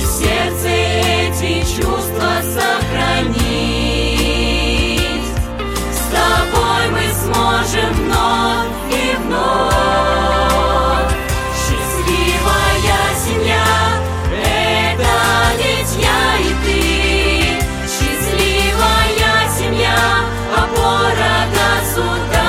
сердце эти чувства сохранить. С тобой мы сможем вновь и вновь. Счастливая семья — это ведь я и ты. Счастливая семья — опора государства.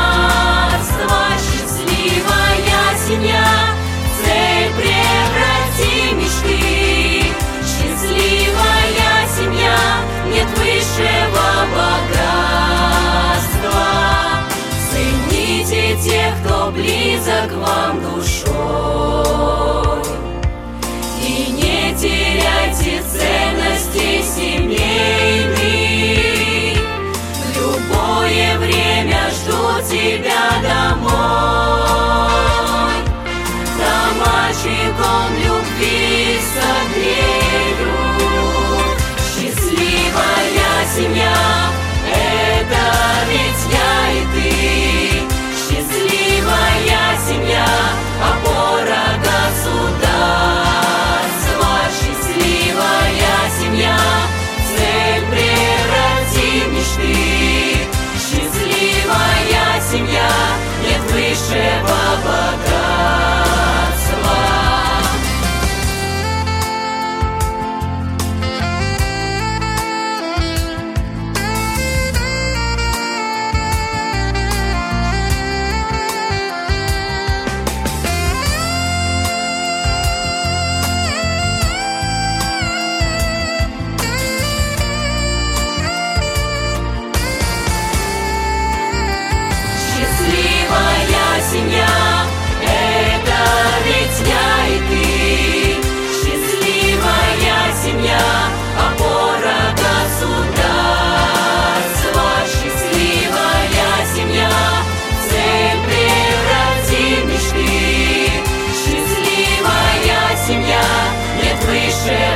Счастливая семья — цель преврати мечты. Счастливая семья — нет высшего богатства. Цените тех, кто близок вам душой, и не теряйте ценностей семейных. В любое время жду тебя домой, домачиком любви согрею. Счастливая семья — это ведь я и ты. Счастливая семья — опора государства. Счастливая семья — цель преврати мечты. Счастливая семья — нет высшего богатства. Счастливая семья — это ведь я и ты. Счастливая семья — опора государства. Счастливая семья — цель преврати мечты. Счастливая семья — нет выше